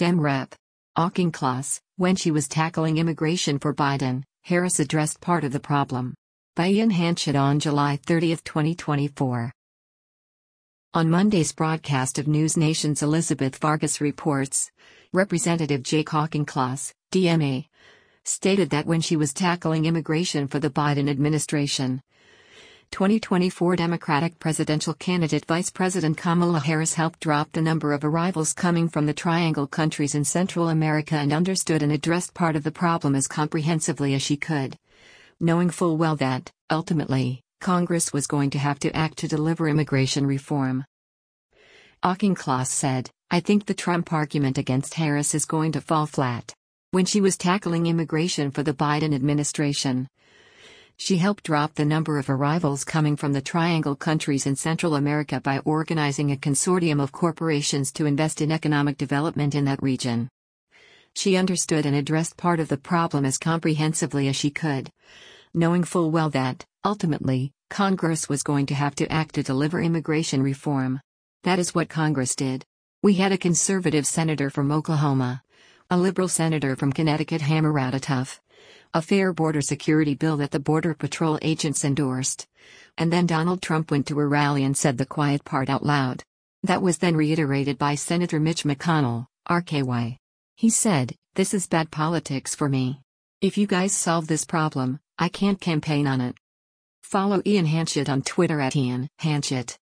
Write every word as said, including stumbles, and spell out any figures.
Dem Rep. Auchincloss, when she was tackling immigration for Biden, Harris addressed part of the problem. By Ian Hanchett on July thirtieth, twenty twenty-four. On Monday's broadcast of News Nation's Elizabeth Vargas Reports, Representative Jake Auchincloss, D M A, stated that when she was tackling immigration for the Biden administration, twenty twenty-four Democratic presidential candidate Vice President Kamala Harris helped drop the number of arrivals coming from the Triangle countries in Central America and understood and addressed part of the problem as comprehensively as she could, knowing full well that, ultimately, Congress was going to have to act to deliver immigration reform. Auchincloss said, "I think the Trump argument against Harris is going to fall flat. When she was tackling immigration for the Biden administration, she helped drop the number of arrivals coming from the Triangle countries in Central America by organizing a consortium of corporations to invest in economic development in that region. She understood and addressed part of the problem as comprehensively as she could, knowing full well that, ultimately, Congress was going to have to act to deliver immigration reform. That is what Congress did. We had a conservative senator from Oklahoma, a liberal senator from Connecticut hammer out a tough, a fair border security bill that the Border Patrol agents endorsed. And then Donald Trump went to a rally and said the quiet part out loud. That was then reiterated by Senator Mitch McConnell, R K Y. He said, 'This is bad politics for me. If you guys solve this problem, I can't campaign on it.'" Follow Ian Hanchett on Twitter at Ian Hanchett.